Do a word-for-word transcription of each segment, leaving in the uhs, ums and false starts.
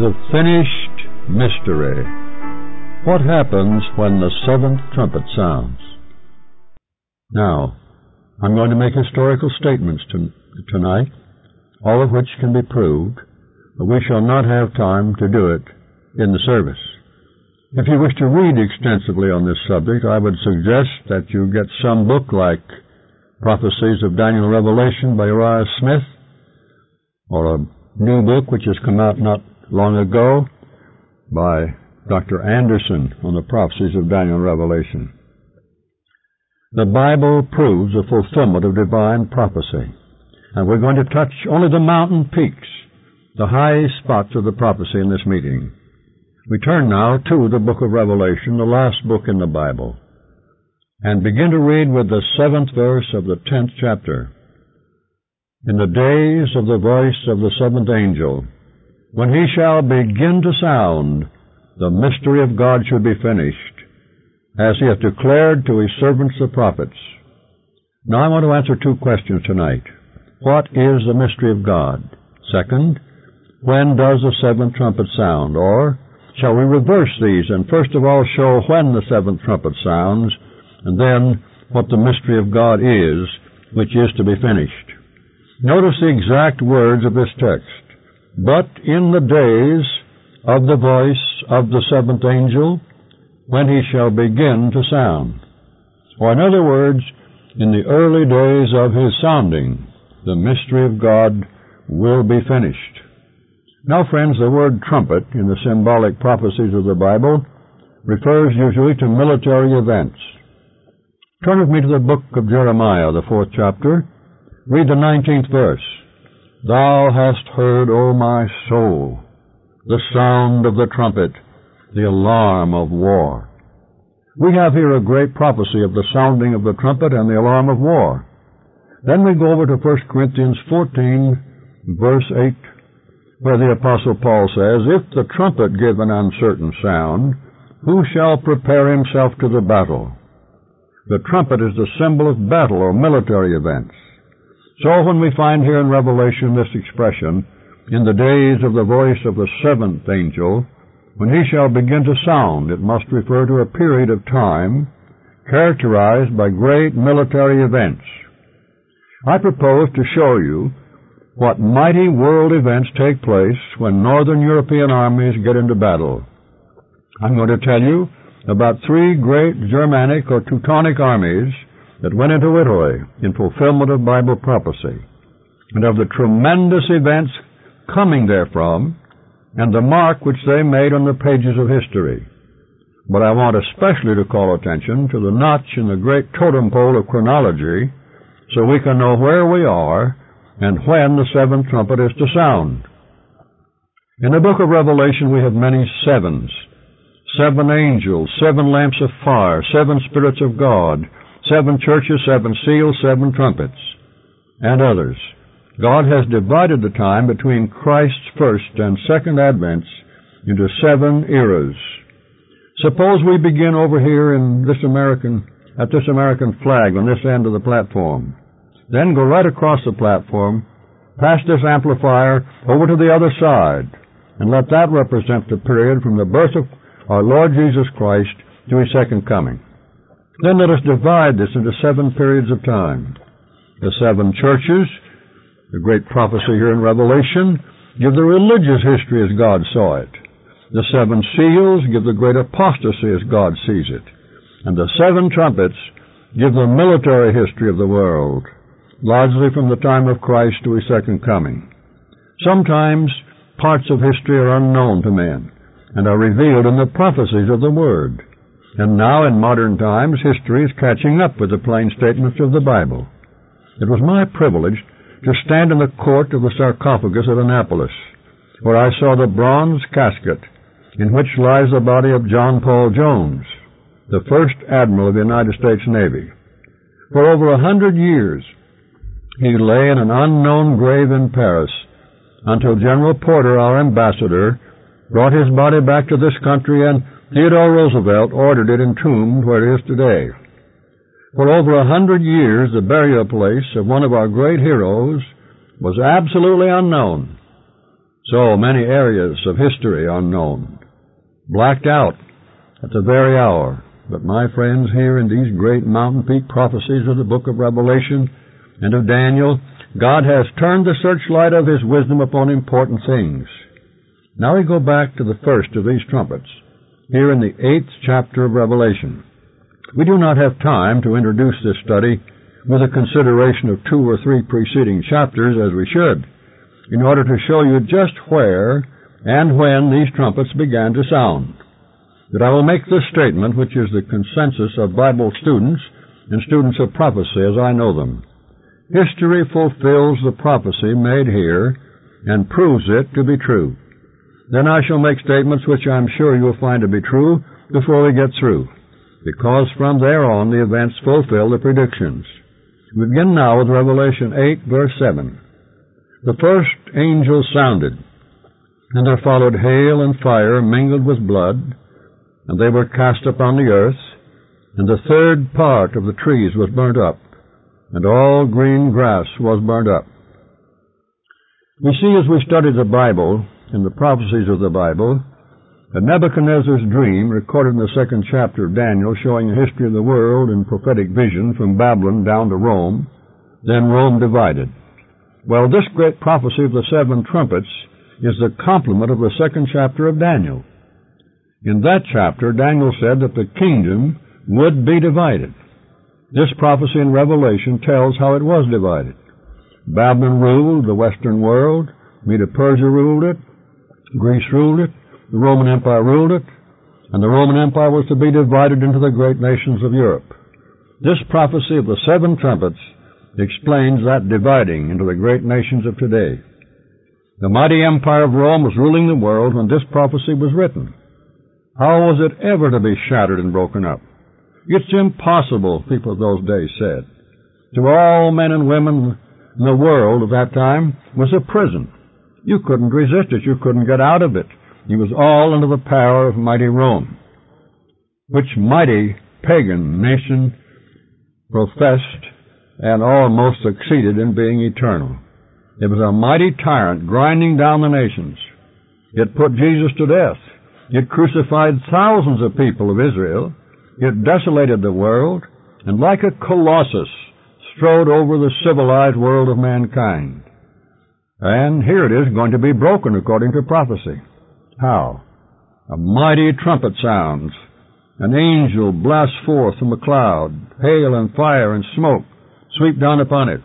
the finished mystery. What happens when the seventh trumpet sounds? Now, I'm going to make historical statements to, tonight, all of which can be proved, but we shall not have time to do it in the service. If you wish to read extensively on this subject, I would suggest that you get some book like Prophecies of Daniel and Revelation by Uriah Smith, or a new book which has come out not long ago by Doctor Anderson on the Prophecies of Daniel and Revelation. The Bible proves the fulfillment of divine prophecy, and we're going to touch only the mountain peaks, the high spots of the prophecy in this meeting. We turn now to the book of Revelation, the last book in the Bible, and begin to read with the seventh verse of the tenth chapter. In the days of the voice of the seventh angel, when he shall begin to sound, the mystery of God should be finished, as he hath declared to his servants the prophets. Now I want to answer two questions tonight. What is the mystery of God? Second, when does the seventh trumpet sound? Or shall we reverse these and first of all show when the seventh trumpet sounds, and then what the mystery of God is, which is to be finished? Notice the exact words of this text. But in the days of the voice of the seventh angel, when he shall begin to sound. Or in other words, in the early days of his sounding, the mystery of God will be finished. Now, friends, the word trumpet in the symbolic prophecies of the Bible refers usually to military events. Turn with me to the book of Jeremiah, the fourth chapter. Read the nineteenth verse. Thou hast heard, O my soul, the sound of the trumpet, the alarm of war. We have here a great prophecy of the sounding of the trumpet and the alarm of war. Then we go over to First Corinthians fourteen, verse eight, where the Apostle Paul says, If the trumpet give an uncertain sound, who shall prepare himself to the battle? The trumpet is the symbol of battle or military events. So when we find here in Revelation this expression, in the days of the voice of the seventh angel, when he shall begin to sound, it must refer to a period of time characterized by great military events. I propose to show you what mighty world events take place when northern European armies get into battle. I'm going to tell you about three great Germanic or Teutonic armies that went into Italy in fulfillment of Bible prophecy, and of the tremendous events coming therefrom, and the mark which they made on the pages of history. But I want especially to call attention to the notch in the great totem pole of chronology, so we can know where we are and when the seventh trumpet is to sound. In the book of Revelation we have many sevens, seven angels, seven lamps of fire, seven spirits of God, seven churches, seven seals, seven trumpets, and others. God has divided the time between Christ's first and second advents into seven eras. Suppose we begin over here in this American, at this American flag on this end of the platform. Then go right across the platform, past this amplifier, over to the other side, and let that represent the period from the birth of our Lord Jesus Christ to his second coming. Then let us divide this into seven periods of time. The seven churches, the great prophecy here in Revelation, give the religious history as God saw it. The seven seals give the great apostasy as God sees it. And the seven trumpets give the military history of the world, largely from the time of Christ to his second coming. Sometimes parts of history are unknown to men and are revealed in the prophecies of the Word. And now, in modern times, history is catching up with the plain statements of the Bible. It was my privilege to stand in the court of the sarcophagus at Annapolis, where I saw the bronze casket in which lies the body of John Paul Jones, the first admiral of the United States Navy. For over a hundred years, he lay in an unknown grave in Paris until General Porter, our ambassador, brought his body back to this country and Theodore Roosevelt ordered it entombed where it is today. For over a hundred years, the burial place of one of our great heroes was absolutely unknown. So many areas of history unknown, blacked out at the very hour. But my friends, here in these great mountain peak prophecies of the book of Revelation and of Daniel, God has turned the searchlight of His wisdom upon important things. Now we go back to the first of these trumpets, here in the eighth chapter of Revelation. We do not have time to introduce this study with a consideration of two or three preceding chapters, as we should, in order to show you just where and when these trumpets began to sound. But I will make this statement, which is the consensus of Bible students and students of prophecy as I know them. History fulfills the prophecy made here and proves it to be true. Then I shall make statements which I am sure you will find to be true before we get through, because from there on the events fulfill the predictions. We begin now with Revelation eight, verse seven. The first angel sounded, and there followed hail and fire mingled with blood, and they were cast upon the earth, and the third part of the trees was burnt up, and all green grass was burnt up. We see as we study the Bible and the prophecies of the Bible, that Nebuchadnezzar's dream, recorded in the second chapter of Daniel, showing the history of the world in prophetic vision from Babylon down to Rome, then Rome divided. Well, this great prophecy of the seven trumpets is the complement of the second chapter of Daniel. In that chapter, Daniel said that the kingdom would be divided. This prophecy in Revelation tells how it was divided. Babylon ruled the Western world, Medo-Persia ruled it, Greece ruled it, the Roman Empire ruled it, and the Roman Empire was to be divided into the great nations of Europe. This prophecy of the seven trumpets explains that dividing into the great nations of today. The mighty empire of Rome was ruling the world when this prophecy was written. How was it ever to be shattered and broken up? It's impossible, people of those days said. To all men and women in the world at that time was a prison. You couldn't resist it. You couldn't get out of it. It was all under the power of mighty Rome, which mighty pagan nation professed and almost succeeded in being eternal. It was a mighty tyrant grinding down the nations. It put Jesus to death. It crucified thousands of people of Israel. It desolated the world, and like a colossus, strode over the civilized world of mankind. And here it is going to be broken according to prophecy. How? A mighty trumpet sounds. An angel blasts forth from a cloud. Hail and fire and smoke sweep down upon it.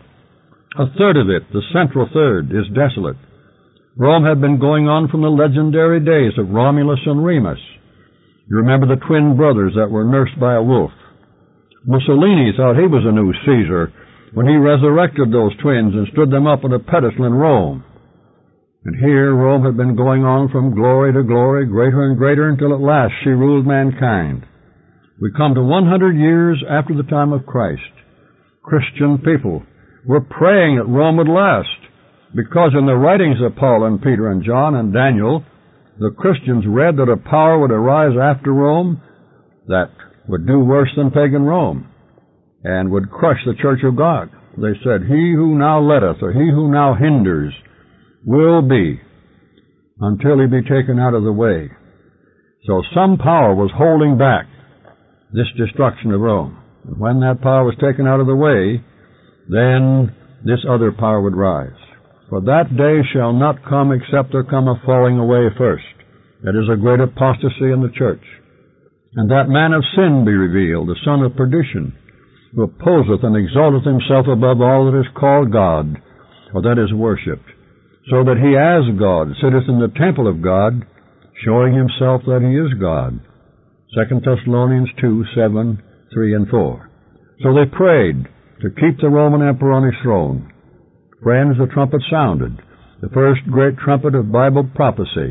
A third of it, the central third, is desolate. Rome had been going on from the legendary days of Romulus and Remus. You remember the twin brothers that were nursed by a wolf. Mussolini thought he was a new Caesar when he resurrected those twins and stood them up on a pedestal in Rome. And here Rome had been going on from glory to glory, greater and greater, until at last she ruled mankind. We come to one hundred years after the time of Christ. Christian people were praying that Rome would last, because in the writings of Paul and Peter and John and Daniel, the Christians read that a power would arise after Rome that would do worse than pagan Rome and would crush the church of God. They said, he who now letteth, or he who now hinders, will be until he be taken out of the way. So some power was holding back this destruction of Rome. And when that power was taken out of the way, then this other power would rise. For that day shall not come except there come a falling away first. That is a great apostasy in the church. And that man of sin be revealed, the son of perdition, who opposeth and exalteth himself above all that is called God, or that is worshipped, so that he as God sitteth in the temple of God, showing himself that he is God. Second Thessalonians two, seven, three, and four. So they prayed to keep the Roman emperor on his throne. Friends, the trumpet sounded, the first great trumpet of Bible prophecy,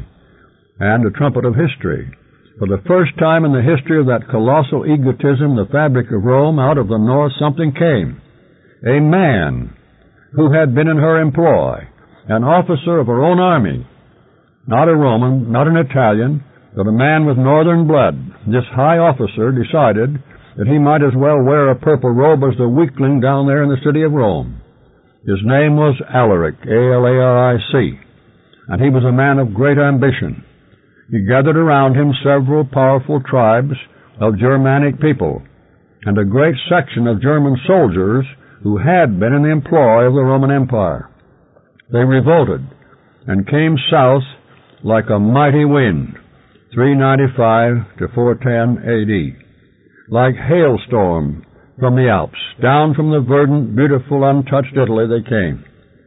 and a trumpet of history. For the first time in the history of that colossal egotism, the fabric of Rome, out of the north something came. A man who had been in her employ, an officer of her own army, not a Roman, not an Italian, but a man with northern blood. This high officer decided that he might as well wear a purple robe as the weakling down there in the city of Rome. His name was Alaric, A L A R I C. and he was a man of great ambition. He gathered around him several powerful tribes of Germanic people, and a great section of German soldiers who had been in the employ of the Roman Empire. They revolted and came south like a mighty wind, three ninety-five to four ten A D, like hailstorm from the Alps. Down from the verdant, beautiful, untouched Italy they came.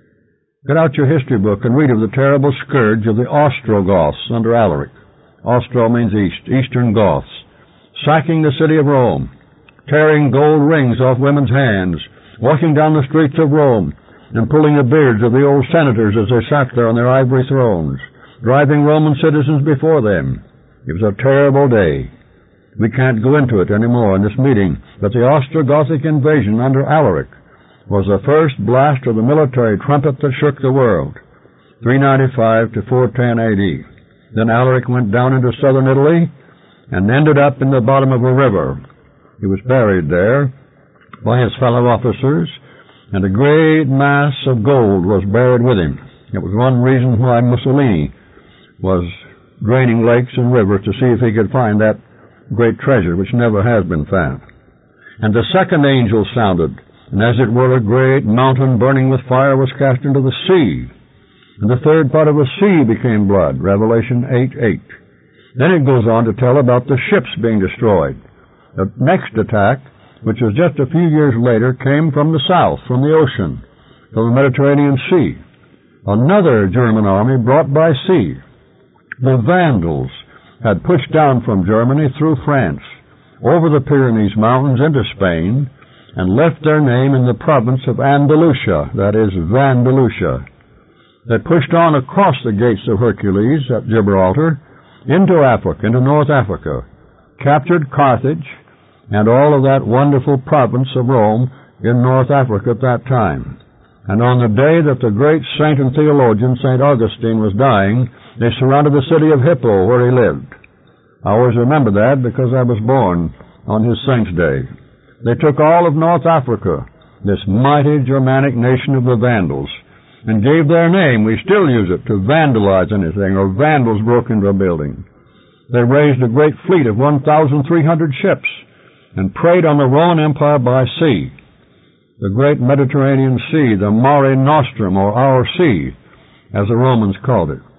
Get out your history book and read of the terrible scourge of the Ostrogoths under Alaric. Ostro means east, eastern Goths, sacking the city of Rome, tearing gold rings off women's hands, walking down the streets of Rome, and pulling the beards of the old senators as they sat there on their ivory thrones, driving Roman citizens before them. It was a terrible day. We can't go into it anymore in this meeting, but the Ostrogothic invasion under Alaric was the first blast of the military trumpet that shook the world, three ninety-five to four ten A D. Then Alaric went down into southern Italy and ended up in the bottom of a river. He was buried there by his fellow officers, and a great mass of gold was buried with him. It was one reason why Mussolini was draining lakes and rivers to see if he could find that great treasure which never has been found. And the second angel sounded, and as it were a great mountain burning with fire was cast into the sea, and the third part of the sea became blood, Revelation eight eight. Then it goes on to tell about the ships being destroyed. The next attack, which was just a few years later, came from the south, from the ocean, from the Mediterranean Sea. Another German army brought by sea. The Vandals had pushed down from Germany through France, over the Pyrenees Mountains into Spain, and left their name in the province of Andalusia, that is, Vandalusia. They pushed on across the gates of Hercules at Gibraltar, into Africa, into North Africa, captured Carthage, and all of that wonderful province of Rome in North Africa at that time. And on the day that the great saint and theologian Saint Augustine was dying, they surrounded the city of Hippo, where he lived. I always remember that because I was born on his saint's day. They took all of North Africa, this mighty Germanic nation of the Vandals, and gave their name, we still use it, to vandalize anything, or vandals broke into a building. They raised a great fleet of one thousand three hundred ships, and preyed on the Roman Empire by sea, the great Mediterranean Sea, the Mare Nostrum, or our sea, as the Romans called it.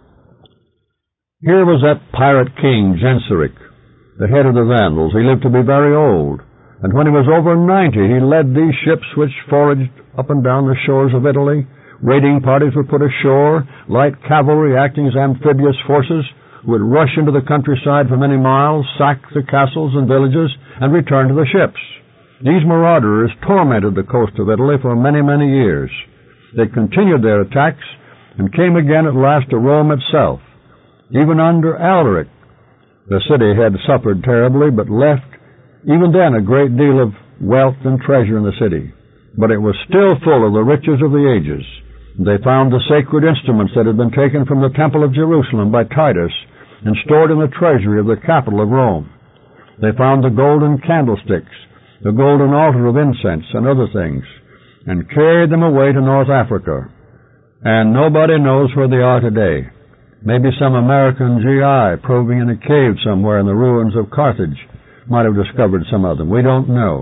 Here was that pirate king, Genseric, the head of the Vandals. He lived to be very old, and when he was over ninety, he led these ships which foraged up and down the shores of Italy. Raiding parties were put ashore, light cavalry acting as amphibious forces would rush into the countryside for many miles, sack the castles and villages, and return to the ships. These marauders tormented the coast of Italy for many, many years. They continued their attacks and came again at last to Rome itself. Even under Alaric, the city had suffered terribly, but left even then a great deal of wealth and treasure in the city. But it was still full of the riches of the ages. They found the sacred instruments that had been taken from the Temple of Jerusalem by Titus and stored in the treasury of the capital of Rome. They found the golden candlesticks, the golden altar of incense, and other things, and carried them away to North Africa. And nobody knows where they are today. Maybe some American G I probing in a cave somewhere in the ruins of Carthage might have discovered some of them. We don't know.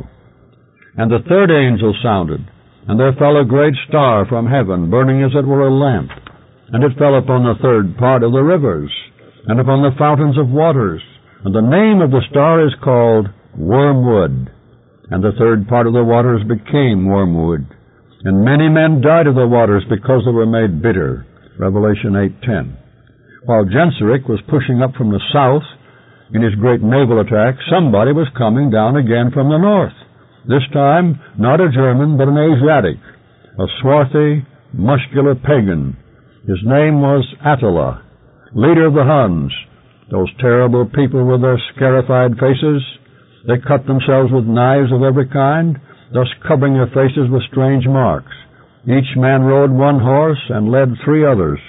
And the third angel sounded, and there fell a great star from heaven, burning as it were a lamp. And it fell upon the third part of the rivers, and upon the fountains of waters. And the name of the star is called Wormwood. And the third part of the waters became wormwood. And many men died of the waters because they were made bitter. Revelation eight ten. While Genseric was pushing up from the south in his great naval attack, somebody was coming down again from the north. This time, not a German, but an Asiatic, a swarthy, muscular pagan. His name was Attila, leader of the Huns, those terrible people with their scarified faces. They cut themselves with knives of every kind, thus covering their faces with strange marks. Each man rode one horse and led three others.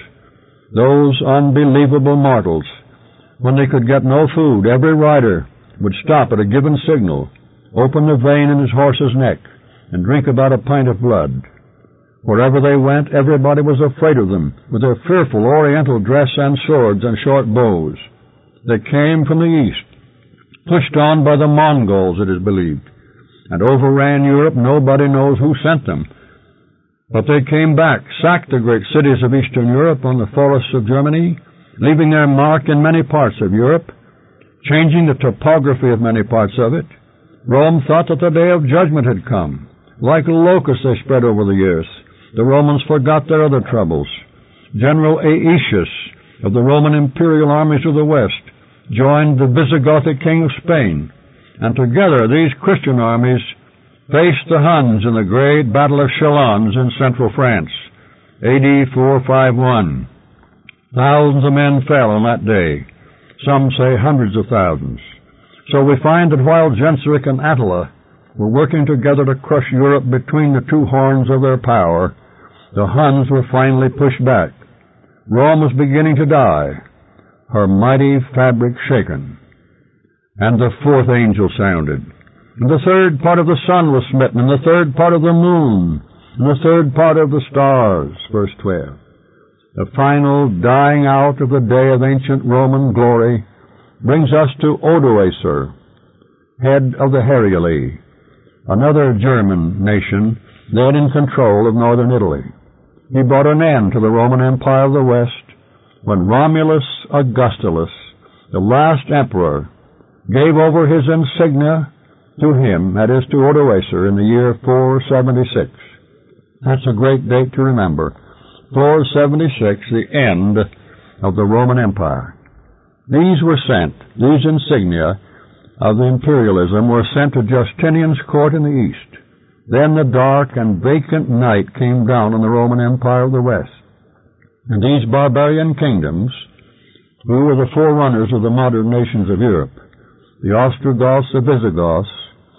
Those unbelievable mortals. When they could get no food, every rider would stop at a given signal, open the vein in his horse's neck, and drink about a pint of blood. Wherever they went, everybody was afraid of them, with their fearful oriental dress and swords and short bows. They came from the east, pushed on by the Mongols, it is believed, and overran Europe. Nobody knows who sent them. But they came back, sacked the great cities of Eastern Europe on the forests of Germany, leaving their mark in many parts of Europe, changing the topography of many parts of it. Rome thought that the day of judgment had come. Like locusts they spread over the earth. The Romans forgot their other troubles. General Aetius of the Roman imperial armies of the west joined the Visigothic king of Spain, and together these Christian armies faced the Huns in the great Battle of Chalons in central France, A D four fifty-one. Thousands of men fell on that day. Some say hundreds of thousands. So we find that while Genseric and Attila were working together to crush Europe between the two horns of their power, the Huns were finally pushed back. Rome was beginning to die, her mighty fabric shaken. And the fourth angel sounded. And the third part of the sun was smitten, and the third part of the moon, and the third part of the stars. Verse twelve. The final dying out of the day of ancient Roman glory brings us to Odoacer, head of the Heruli, another German nation then in control of northern Italy. He brought an end to the Roman Empire of the West when Romulus Augustulus, the last emperor, gave over his insignia to him, that is, to Odoacer, in the year four seventy-six. That's a great date to remember. four seventy-six, the end of the Roman Empire. These were sent, these insignia of the imperialism were sent to Justinian's court in the east. Then the dark and vacant night came down on the Roman Empire of the west. And these barbarian kingdoms, who were the forerunners of the modern nations of Europe, the Ostrogoths, the Visigoths,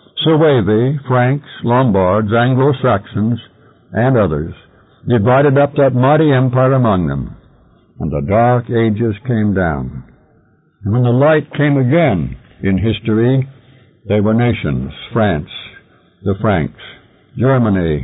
Suevi, Franks, Lombards, Anglo-Saxons, and others, divided up that mighty empire among them, and the dark ages came down. And when the light came again in history, they were nations: France, the Franks, Germany,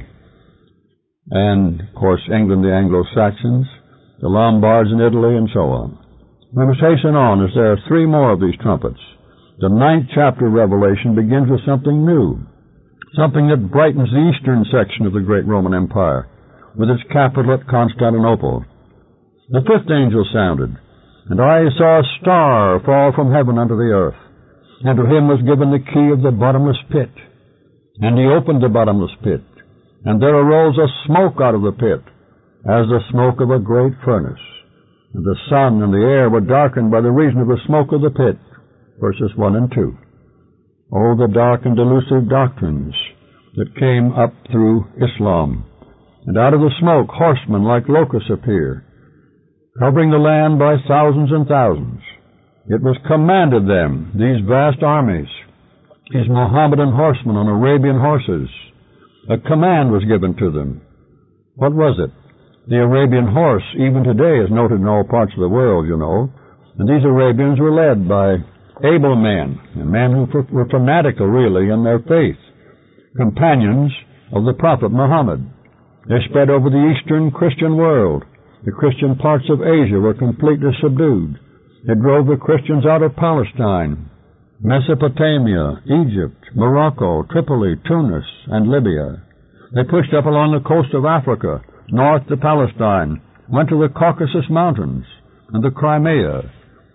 and, of course, England, the Anglo-Saxons, the Lombards in Italy, and so on. We must hasten on, as there are three more of these trumpets. The ninth chapter of Revelation begins with something new, something that brightens the eastern section of the great Roman Empire, with its capital at Constantinople. The fifth angel sounded, and I saw a star fall from heaven unto the earth, and to him was given the key of the bottomless pit. And he opened the bottomless pit, and there arose a smoke out of the pit, as the smoke of a great furnace. And the sun and the air were darkened by the reason of the smoke of the pit. Verses one and two. Oh, the dark and delusive doctrines that came up through Islam. And out of the smoke horsemen like locusts appear, covering the land by thousands and thousands. It was commanded them, these vast armies, these Mohammedan horsemen on Arabian horses. A command was given to them. What was it? The Arabian horse, even today, is noted in all parts of the world, you know. And these Arabians were led by able men, and men who were fanatical, really, in their faith, companions of the prophet Muhammad. They spread over the eastern Christian world. The Christian parts of Asia were completely subdued. They drove the Christians out of Palestine, Mesopotamia, Egypt, Morocco, Tripoli, Tunis, and Libya. They pushed up along the coast of Africa, north to Palestine, went to the Caucasus Mountains and the Crimea,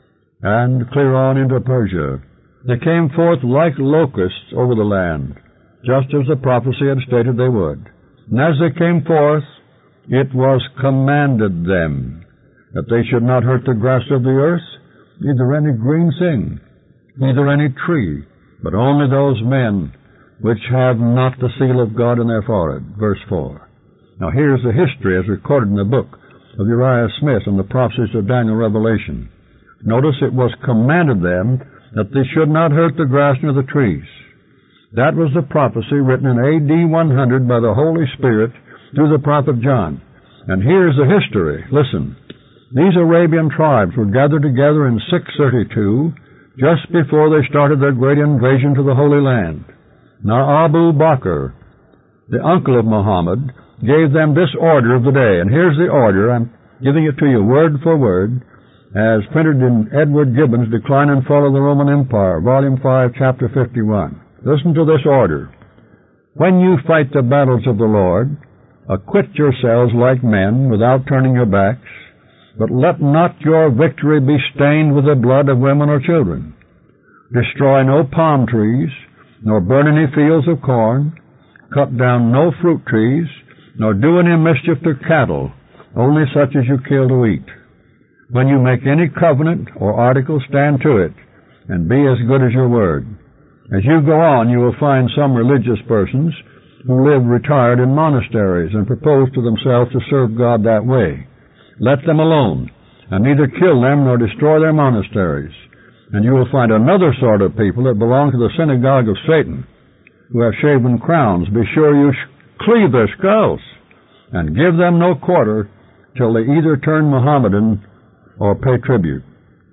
and clear on into Persia. They came forth like locusts over the land, just as the prophecy had stated they would. And as they came forth, it was commanded them that they should not hurt the grass of the earth, neither any green thing, neither any tree, but only those men which have not the seal of God in their forehead. Verse four. Now here's the history as recorded in the book of Uriah Smith and the prophecies of Daniel Revelation. Notice it was commanded them that they should not hurt the grass nor the trees. That was the prophecy written in A D one hundred by the Holy Spirit through the prophet John. And here's the history. Listen. These Arabian tribes were gathered together in six thirty-two, just before they started their great invasion to the Holy Land. Now Abu Bakr, the uncle of Muhammad, gave them this order of the day. And here's the order. I'm giving it to you word for word, as printed in Edward Gibbon's Decline and Fall of the Roman Empire, Volume five, Chapter fifty-one. Listen to this order. When you fight the battles of the Lord, acquit yourselves like men, without turning your backs, but let not your victory be stained with the blood of women or children. Destroy no palm trees, nor burn any fields of corn, cut down no fruit trees, nor do any mischief to cattle, only such as you kill to eat. When you make any covenant or article, stand to it, and be as good as your word. As you go on, you will find some religious persons who live retired in monasteries and propose to themselves to serve God that way. Let them alone, and neither kill them nor destroy their monasteries. And you will find another sort of people that belong to the synagogue of Satan, who have shaven crowns. Be sure you cleave their skulls, and give them no quarter till they either turn Mohammedan or pay tribute.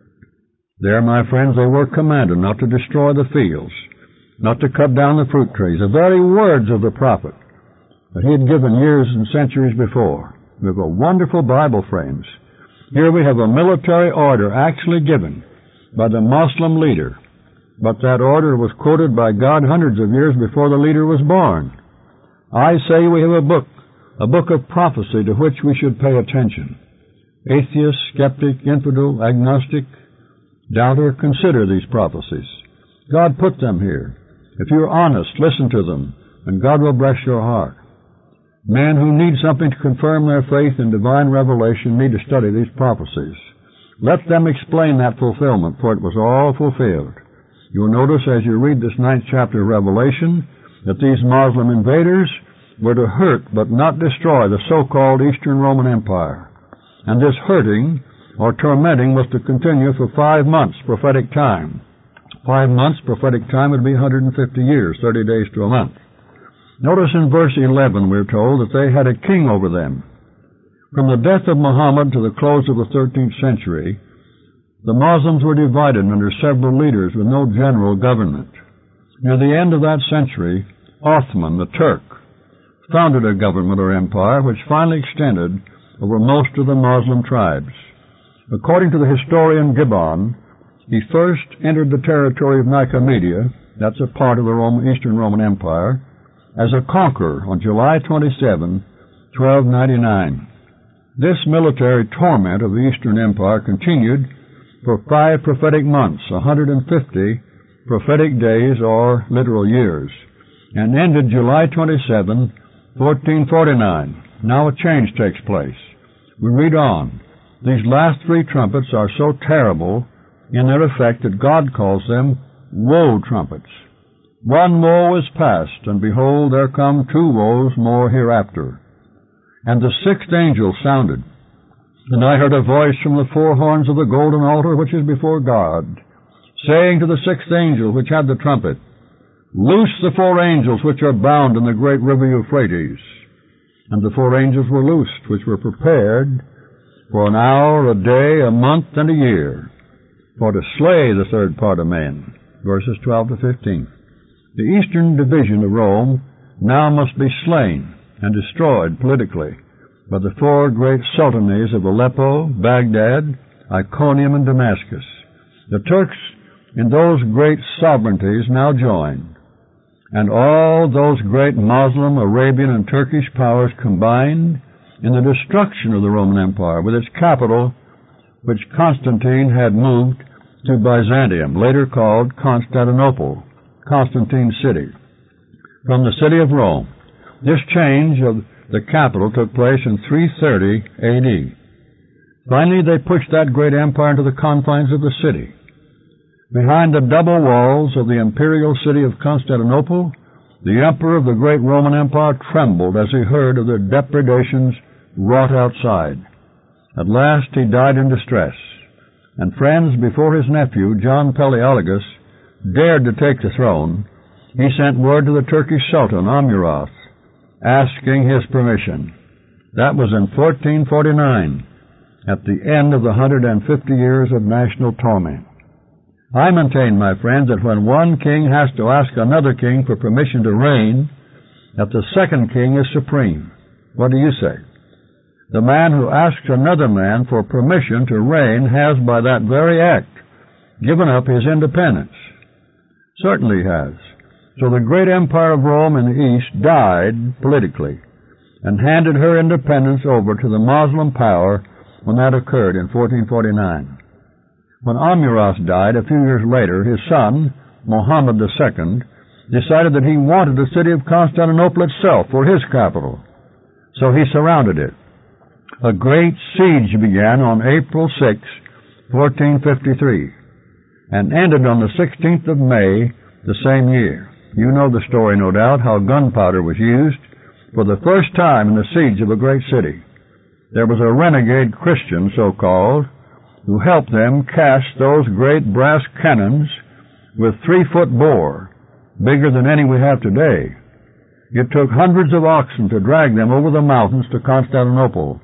There, my friends, they were commanded not to destroy the fields, not to cut down the fruit trees, the very words of the prophet that he had given years and centuries before. We have a wonderful Bible, friends. Here we have a military order actually given by the Muslim leader, but that order was quoted by God hundreds of years before the leader was born. I say we have a book, a book of prophecy to which we should pay attention. Atheist, skeptic, infidel, agnostic, doubter, consider these prophecies. God put them here. If you're honest, listen to them, and God will bless your heart. Men who need something to confirm their faith in divine revelation need to study these prophecies. Let them explain that fulfillment, for it was all fulfilled. You will notice as you read this ninth chapter of Revelation that these Muslim invaders were to hurt but not destroy the so-called Eastern Roman Empire. And this hurting or tormenting was to continue for five months, prophetic time. Five months, prophetic time, would be one hundred fifty years, thirty days to a month. Notice in verse eleven we're told that they had a king over them. From the death of Muhammad to the close of the thirteenth century, the Muslims were divided under several leaders with no general government. Near the end of that century, Othman, the Turk, founded a government or empire which finally extended over most of the Muslim tribes. According to the historian Gibbon, he first entered the territory of Nicomedia, that's a part of the Roman, Eastern Roman Empire, as a conqueror on July twenty-seventh, twelve ninety-nine. This military torment of the Eastern Empire continued for five prophetic months, one hundred fifty prophetic days or literal years, and ended July twenty-seventh, fourteen forty-nine. Now a change takes place. We read on. These last three trumpets are so terrible in their effect that God calls them woe trumpets. One woe is past, and behold, there come two woes more hereafter. And the sixth angel sounded, and I heard a voice from the four horns of the golden altar which is before God, saying to the sixth angel which had the trumpet, Loose the four angels which are bound in the great river Euphrates. And the four angels were loosed, which were prepared for an hour, a day, a month, and a year, for to slay the third part of men. Verses twelve to fifteen. The eastern division of Rome now must be slain and destroyed politically by the four great sultanies of Aleppo, Baghdad, Iconium, and Damascus. The Turks in those great sovereignties now join, and all those great Muslim, Arabian, and Turkish powers combined in the destruction of the Roman Empire, with its capital, which Constantine had moved to Byzantium, later called Constantinople, Constantine's city, from the city of Rome. This change of the capital took place in three thirty A D. Finally, they pushed that great empire into the confines of the city. Behind the double walls of the imperial city of Constantinople, the emperor of the great Roman Empire trembled as he heard of the depredations wrought outside. At last he died in distress, and friends, before his nephew, John Palaeologus, dared to take the throne, he sent word to the Turkish Sultan, Amurath, asking his permission. That was in fourteen forty-nine, at the end of the one hundred fifty years of national torment. I maintain, my friends, that when one king has to ask another king for permission to reign, that the second king is supreme. What do you say? The man who asks another man for permission to reign has, by that very act, given up his independence. Certainly he has. So the great empire of Rome in the East died politically and handed her independence over to the Muslim power when that occurred in fourteen forty-nine. When Amurath died a few years later, his son, Muhammad the Second, decided that he wanted the city of Constantinople itself for his capital. So he surrounded it. A great siege began on April sixth, fourteen fifty-three, and ended on the sixteenth of May the same year. You know the story, no doubt, how gunpowder was used for the first time in the siege of a great city. There was a renegade Christian, so-called, who helped them cast those great brass cannons with three-foot bore, bigger than any we have today. It took hundreds of oxen to drag them over the mountains to Constantinople.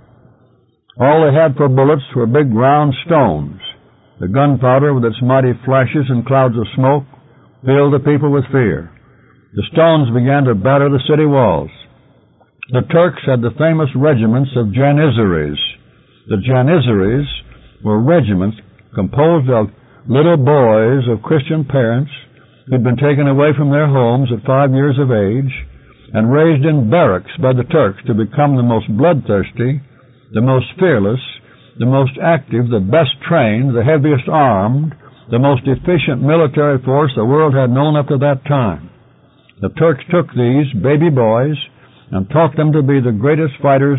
All they had for bullets were big round stones. The gunpowder, with its mighty flashes and clouds of smoke, filled the people with fear. The stones began to batter the city walls. The Turks had the famous regiments of Janissaries. The Janissaries were regiments composed of little boys of Christian parents who'd been taken away from their homes at five years of age and raised in barracks by the Turks to become the most bloodthirsty, the most fearless, the most active, the best trained, the heaviest armed, the most efficient military force the world had known up to that time. The Turks took these baby boys and taught them to be the greatest fighters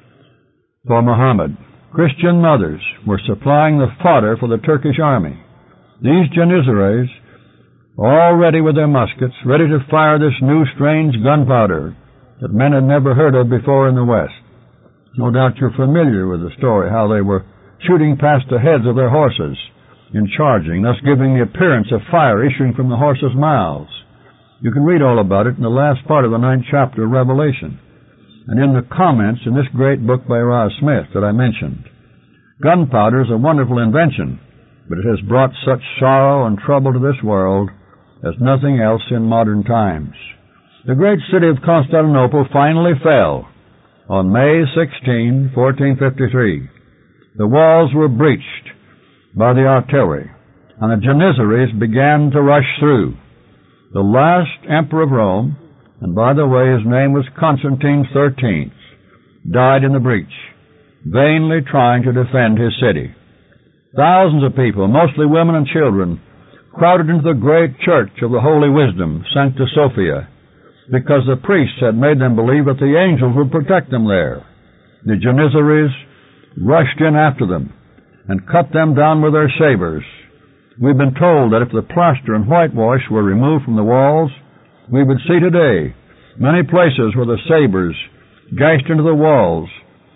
for Muhammad. Christian mothers were supplying the fodder for the Turkish army. These Janissaries, all ready with their muskets, ready to fire this new strange gunpowder that men had never heard of before in the West. No doubt you're familiar with the story, how they were shooting past the heads of their horses in charging, thus giving the appearance of fire issuing from the horses' mouths. You can read all about it in the last part of the ninth chapter of Revelation, and in the comments in this great book by Uriah Smith that I mentioned. Gunpowder is a wonderful invention, but it has brought such sorrow and trouble to this world as nothing else in modern times. The great city of Constantinople finally fell on May sixteenth, fourteen fifty-three. The walls were breached by the artillery, and the Janissaries began to rush through. The last emperor of Rome, and by the way his name was Constantine the thirteenth, died in the breach, vainly trying to defend his city. Thousands of people, mostly women and children, crowded into the great church of the Holy Wisdom, Sancta Sophia, because the priests had made them believe that the angels would protect them there. The Janissaries rushed in after them and cut them down with their sabers. We've been told that if the plaster and whitewash were removed from the walls, we would see today many places where the sabers gashed into the walls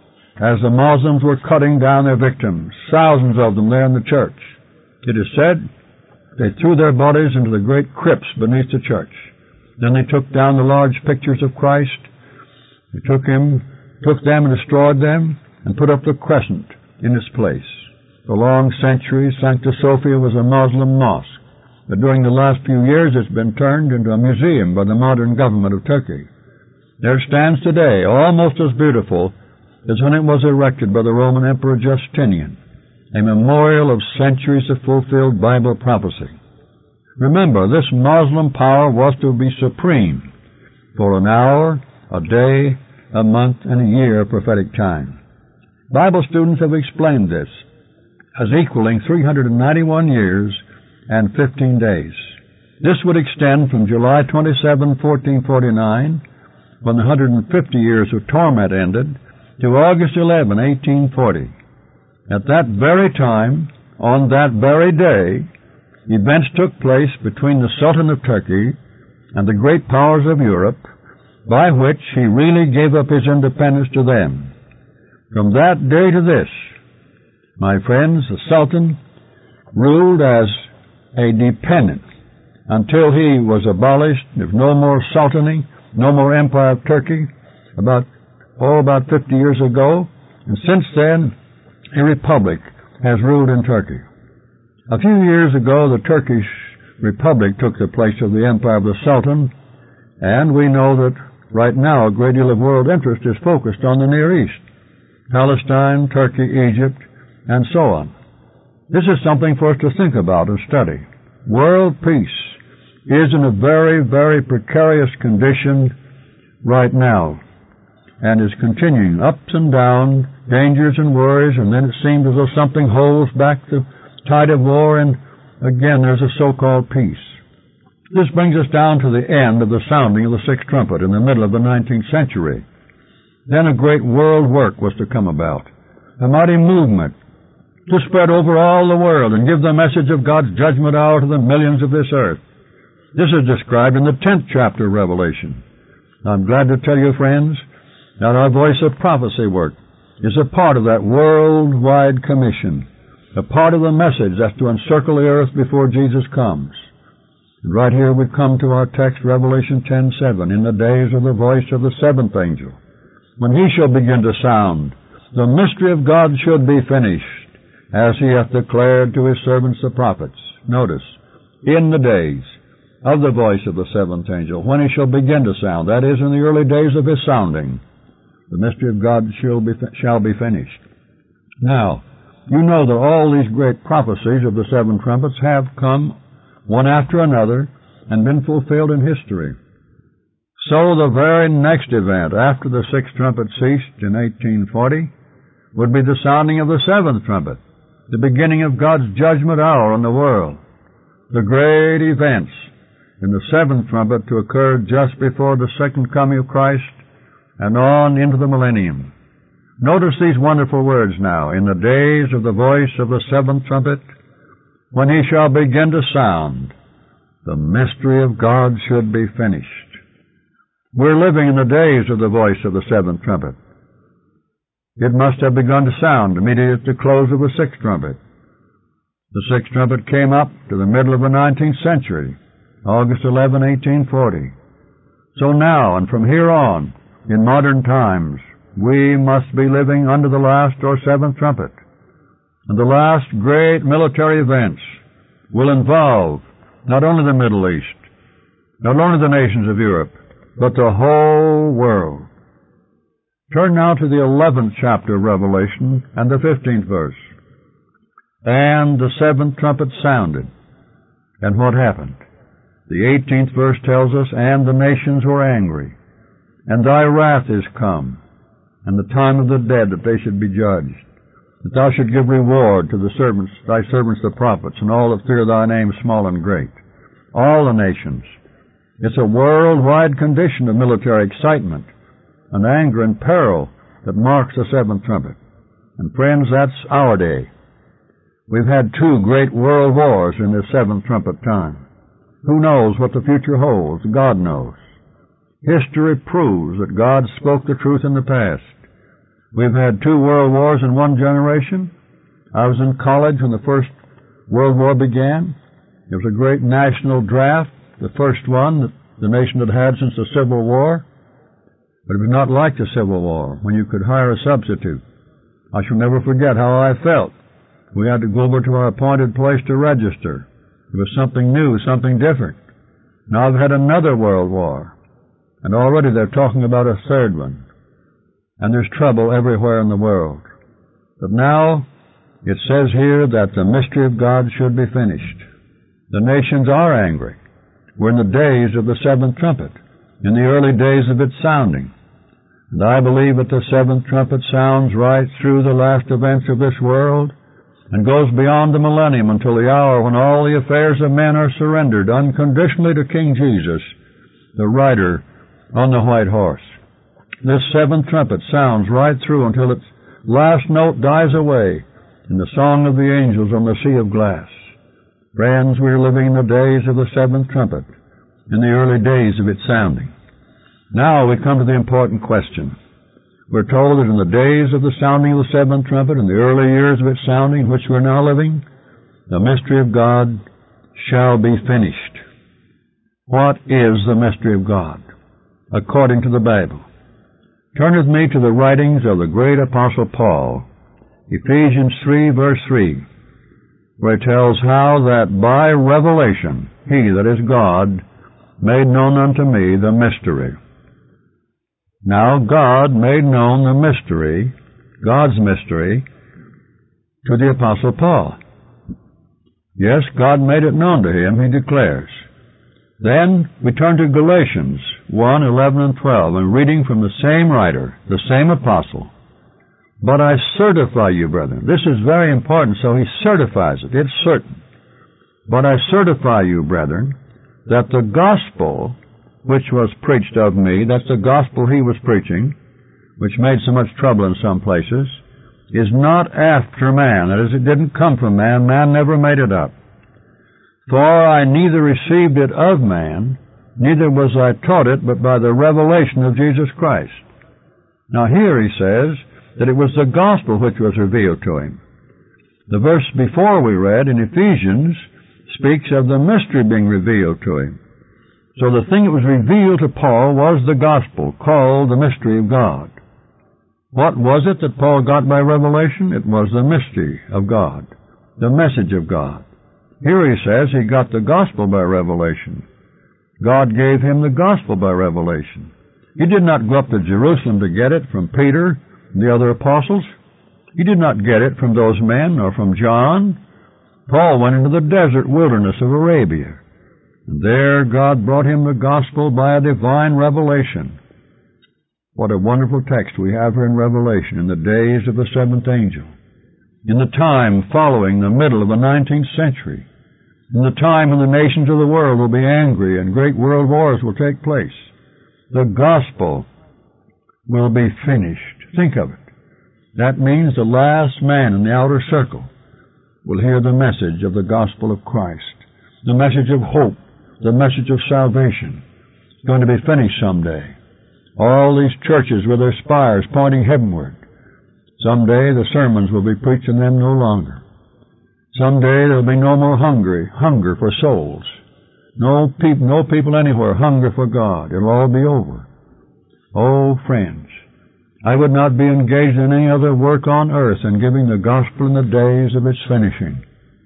as the Muslims were cutting down their victims, thousands of them there in the church. It is said they threw their bodies into the great crypts beneath the church. Then they took down the large pictures of Christ. They took him, took them and destroyed them, and put up the crescent in its place. For long centuries, Sancta Sophia was a Muslim mosque, but during the last few years it's been turned into a museum by the modern government of Turkey. There stands today, almost as beautiful as when it was erected by the Roman Emperor Justinian, a memorial of centuries of fulfilled Bible prophecy. Remember, this Muslim power was to be supreme for an hour, a day, a month, and a year of prophetic time. Bible students have explained this as equaling three hundred ninety-one years and fifteen days. This would extend from July twenty-seventh, fourteen forty-nine, when the one hundred fifty years of torment ended, to August eleventh, eighteen forty. At that very time, on that very day, events took place between the Sultan of Turkey and the great powers of Europe, by which he really gave up his independence to them. From that day to this, my friends, the Sultan ruled as a dependent until he was abolished. There's no more sultany, no more Empire of Turkey, about, oh, about fifty years ago. And since then, a republic has ruled in Turkey. A few years ago, the Turkish Republic took the place of the Empire of the Sultan, and we know that right now a great deal of world interest is focused on the Near East, Palestine, Turkey, Egypt, and so on. This is something for us to think about and study. World peace is in a very, very precarious condition right now, and is continuing ups and downs, dangers and worries, and then it seems as though something holds back the tide of war, and again there's a so-called peace. This brings us down to the end of the sounding of the sixth trumpet in the middle of the nineteenth century. Then a great world work was to come about, a mighty movement to spread over all the world and give the message of God's judgment hour to the millions of this earth. This is described in the tenth chapter of Revelation. I'm glad to tell you, friends, that our Voice of Prophecy work is a part of that worldwide commission, a part of the message that's to encircle the earth before Jesus comes. And right here we come to our text, Revelation ten seven, in the days of the voice of the seventh angel, when he shall begin to sound, the mystery of God should be finished, as he hath declared to his servants the prophets. Notice, in the days of the voice of the seventh angel, when he shall begin to sound, that is, in the early days of his sounding, the mystery of God shall be, shall be finished. Now, you know that all these great prophecies of the seven trumpets have come one after another and been fulfilled in history. So the very next event after the sixth trumpet ceased in eighteen forty would be the sounding of the seventh trumpet, the beginning of God's judgment hour on the world. The great events in the seventh trumpet to occur just before the second coming of Christ and on into the millennium. Notice these wonderful words now, in the days of the voice of the seventh trumpet, when he shall begin to sound, the mystery of God should be finished. We're living in the days of the voice of the seventh trumpet. It must have begun to sound immediately at the close of the sixth trumpet. The sixth trumpet came up to the middle of the nineteenth century, August eleventh, eighteen forty. So now and from here on, in modern times, we must be living under the last or seventh trumpet. And the last great military events will involve not only the Middle East, not only the nations of Europe, but the whole world. Turn now to the eleventh chapter of Revelation and the fifteenth verse. And the seventh trumpet sounded. And what happened? The eighteenth verse tells us, and the nations were angry, and thy wrath is come, and the time of the dead that they should be judged, that thou should give reward to the servants, thy servants the prophets, and all that fear thy name, small and great. All the nations. It's a worldwide condition of military excitement and anger and peril that marks the seventh trumpet. And friends, that's our day. We've had two great world wars in this seventh trumpet time. Who knows what the future holds? God knows. History proves that God spoke the truth in the past. We've had two world wars in one generation. I was in college when the First World War began. It was a great national draft, the first one that the nation had had since the Civil War. But it was not like the Civil War, when you could hire a substitute. I shall never forget how I felt. We had to go over to our appointed place to register. It was something new, something different. Now I've had another world war, and already they're talking about a third one. And there's trouble everywhere in the world. But now it says here that the mystery of God should be finished. The nations are angry. We're in the days of the seventh trumpet, in the early days of its sounding. And I believe that the seventh trumpet sounds right through the last events of this world and goes beyond the millennium until the hour when all the affairs of men are surrendered unconditionally to King Jesus, the rider on the white horse. This seventh trumpet sounds right through until its last note dies away in the song of the angels on the sea of glass. Friends, we're living in the days of the seventh trumpet, in the early days of its sounding. Now we come to the important question. We're told that in the days of the sounding of the seventh trumpet, in the early years of its sounding, in which we're now living, the mystery of God shall be finished. What is the mystery of God, according to the Bible? Turn with me to the writings of the great Apostle Paul, Ephesians three, verse three, where it tells how that by revelation he, that is God, made known unto me the mystery. Now God made known the mystery, God's mystery, to the Apostle Paul. Yes, God made it known to him, he declares. Then we turn to Galatians one, eleven, and twelve, and reading from the same writer, the same apostle. But I certify you, brethren. This is very important, so he certifies it. It's certain. But I certify you, brethren, that the gospel which was preached of me, that's the gospel he was preaching, which made so much trouble in some places, is not after man. That is, it didn't come from man. Man never made it up. For I neither received it of man, neither was I taught it, but by the revelation of Jesus Christ. Now here he says that it was the gospel which was revealed to him. The verse before we read in Ephesians speaks of the mystery being revealed to him. So the thing that was revealed to Paul was the gospel, called the mystery of God. What was it that Paul got by revelation? It was the mystery of God, the message of God. Here he says he got the gospel by revelation. God gave him the gospel by revelation. He did not go up to Jerusalem to get it from Peter and the other apostles. He did not get it from those men or from John. Paul went into the desert wilderness of Arabia. And there God brought him the gospel by a divine revelation. What a wonderful text we have here in Revelation, in the days of the seventh angel, in the time following the middle of the nineteenth century, in the time when the nations of the world will be angry and great world wars will take place. The gospel will be finished. Think of it. That means the last man in the outer circle will hear the message of the gospel of Christ, the message of hope, the message of salvation. It's going to be finished someday. All these churches with their spires pointing heavenward. Someday the sermons will be preached in them no longer. Someday there will be no more hungry, hunger for souls. No, peop- no people anywhere hunger for God. It'll all be over. Oh, friends, I would not be engaged in any other work on earth than giving the gospel in the days of its finishing.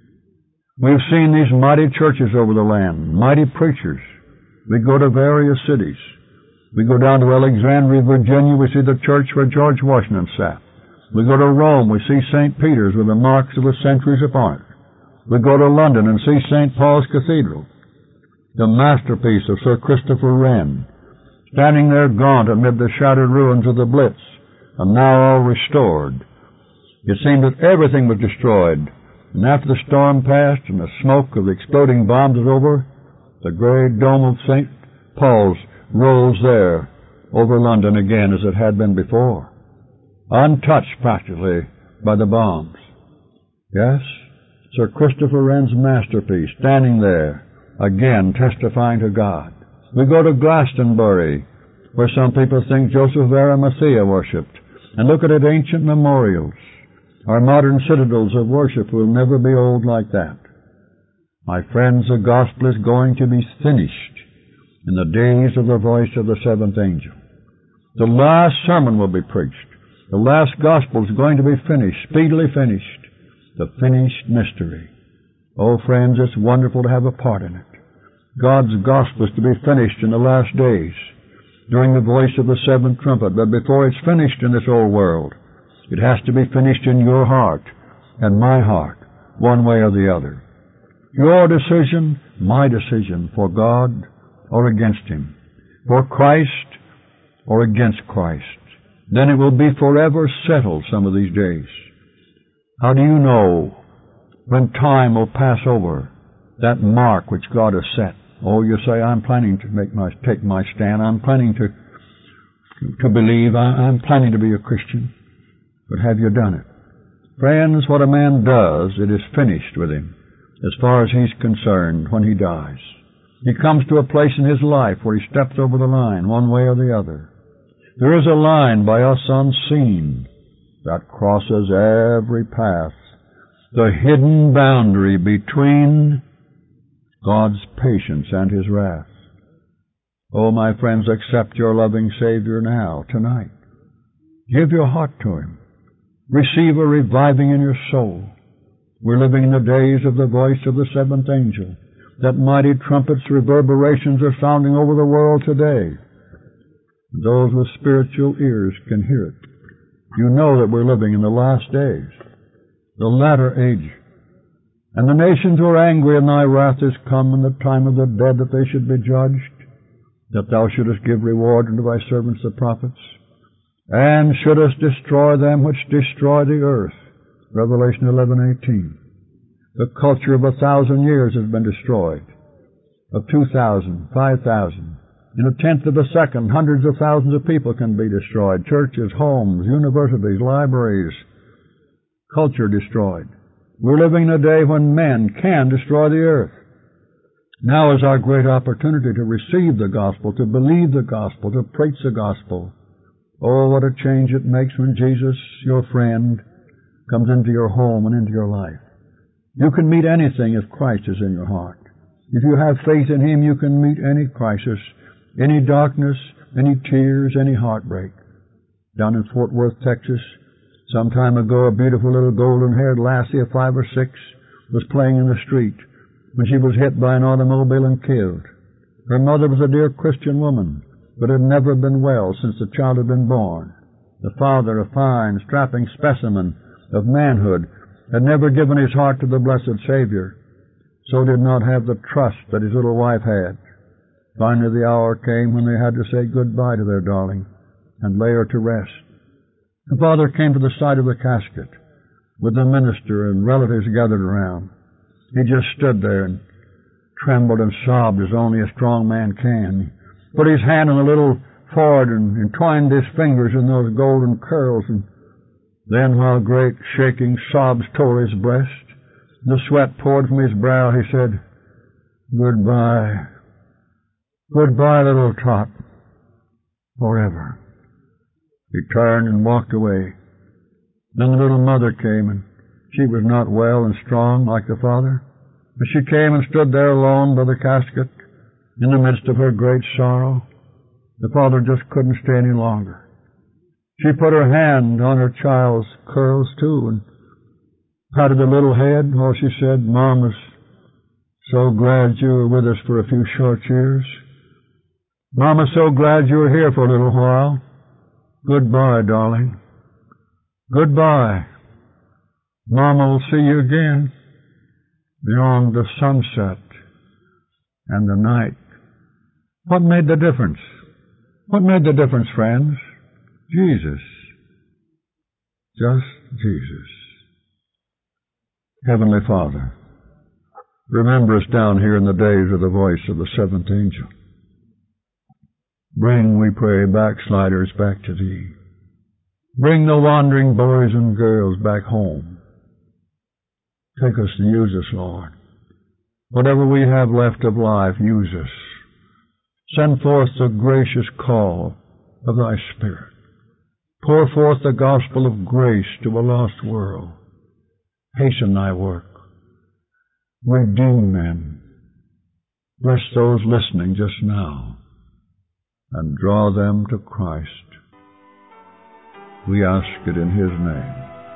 We've seen these mighty churches over the land, mighty preachers. We go to various cities. We go down to Alexandria, Virginia, we see the church where George Washington sat. We go to Rome, we see Saint Peter's with the marks of the centuries upon it. We go to London and see Saint Paul's Cathedral, the masterpiece of Sir Christopher Wren, standing there gaunt amid the shattered ruins of the Blitz, and now all restored. It seemed that everything was destroyed, and after the storm passed and the smoke of the exploding bombs was over, the great dome of Saint Paul's rose there over London again as it had been before, untouched practically by the bombs. Yes, Sir Christopher Wren's masterpiece, standing there, again testifying to God. We go to Glastonbury, where some people think Joseph of Arimathea worshipped, and look at its ancient memorials. Our modern citadels of worship will never be old like that. My friends, the gospel is going to be finished in the days of the voice of the seventh angel. The last sermon will be preached. The last gospel is going to be finished, speedily finished. The finished mystery. Oh, friends, it's wonderful to have a part in it. God's gospel is to be finished in the last days, during the voice of the seventh trumpet. But before it's finished in this old world, it has to be finished in your heart and my heart, one way or the other. Your decision, my decision, for God or against Him, for Christ or against Christ. Then it will be forever settled some of these days. How do you know when time will pass over that mark which God has set? Oh, you say, I'm planning to make my, take my stand. I'm planning to, to believe. I, I'm planning to be a Christian. But have you done it? Friends, what a man does, it is finished with him as far as he's concerned when he dies. He comes to a place in his life where he steps over the line, one way or the other. There is a line by us unseen that crosses every path, the hidden boundary between God's patience and His wrath. Oh, my friends, accept your loving Savior now, tonight. Give your heart to Him. Receive a reviving in your soul. We're living in the days of the voice of the seventh angel. That mighty trumpet's reverberations are sounding over the world today. Those with spiritual ears can hear it. You know that we're living in the last days, the latter age. And the nations were angry, and thy wrath is come, and the time of the dead that they should be judged, that thou shouldest give reward unto thy servants the prophets, and shouldest destroy them which destroy the earth. Revelation eleven eighteen. The culture of a thousand years has been destroyed. Of two thousand, five thousand. In a tenth of a second, hundreds of thousands of people can be destroyed. Churches, homes, universities, libraries, culture destroyed. We're living in a day when men can destroy the earth. Now is our great opportunity to receive the gospel, to believe the gospel, to preach the gospel. Oh, what a change it makes when Jesus, your friend, comes into your home and into your life. You can meet anything if Christ is in your heart. If you have faith in Him, you can meet any crisis, any darkness, any tears, any heartbreak. Down in Fort Worth, Texas, some time ago, a beautiful little golden-haired lassie of five or six was playing in the street when she was hit by an automobile and killed. Her mother was a dear Christian woman, but had never been well since the child had been born. The father, a fine, strapping specimen of manhood, had never given his heart to the blessed Savior, so did not have the trust that his little wife had. Finally, the hour came when they had to say goodbye to their darling and lay her to rest. The father came to the side of the casket with the minister and relatives gathered around. He just stood there and trembled and sobbed as only a strong man can. He put his hand on the little forward and entwined his fingers in those golden curls, and then, while great shaking sobs tore his breast, the sweat poured from his brow, he said, "Goodbye. Goodbye, little tot. Forever." He turned and walked away. Then the little mother came, and she was not well and strong like the father. But she came and stood there alone by the casket in the midst of her great sorrow. The father just couldn't stay any longer. She put her hand on her child's curls, too, and patted the little head while she said, "Mama's so glad you were with us for a few short years. Mama's so glad you were here for a little while. Goodbye, darling. Goodbye. Mama will see you again beyond the sunset and the night." What made the difference? What made the difference, friends? Jesus. Just Jesus. Heavenly Father, remember us down here in the days of the voice of the seventh angel. Bring, we pray, backsliders back to Thee. Bring the wandering boys and girls back home. Take us and use us, Lord. Whatever we have left of life, use us. Send forth the gracious call of Thy Spirit. Pour forth the gospel of grace to a lost world. Hasten Thy work. Redeem men. Bless those listening just now, and draw them to Christ. We ask it in His name.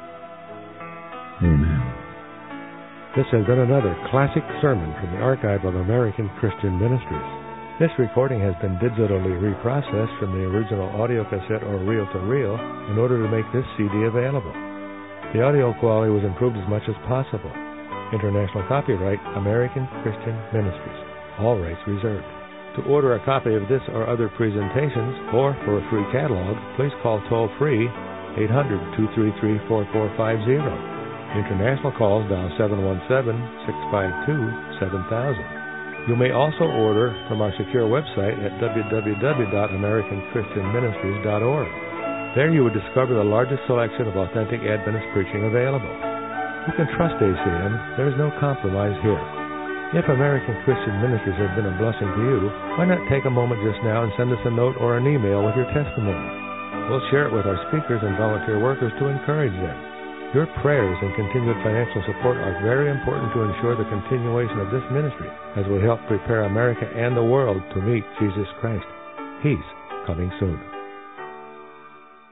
Amen. This has been another classic sermon from the Archive of American Christian Ministries. This recording has been digitally reprocessed from the original audio cassette or reel-to-reel in order to make this C D available. The audio quality was improved as much as possible. International copyright, American Christian Ministries. All rights reserved. To order a copy of this or other presentations, or for a free catalog, please call toll-free eight hundred, two three three, four four five zero. International calls dial seven one seven, six five two, seven thousand. You may also order from our secure website at w w w dot american christian ministries dot org. There you would discover the largest selection of authentic Adventist preaching available. You can trust A C M. There is no compromise here. If American Christian Ministries has been a blessing to you, why not take a moment just now and send us a note or an email with your testimony? We'll share it with our speakers and volunteer workers to encourage them. Your prayers and continued financial support are very important to ensure the continuation of this ministry, as we help prepare America and the world to meet Jesus Christ. He's coming soon.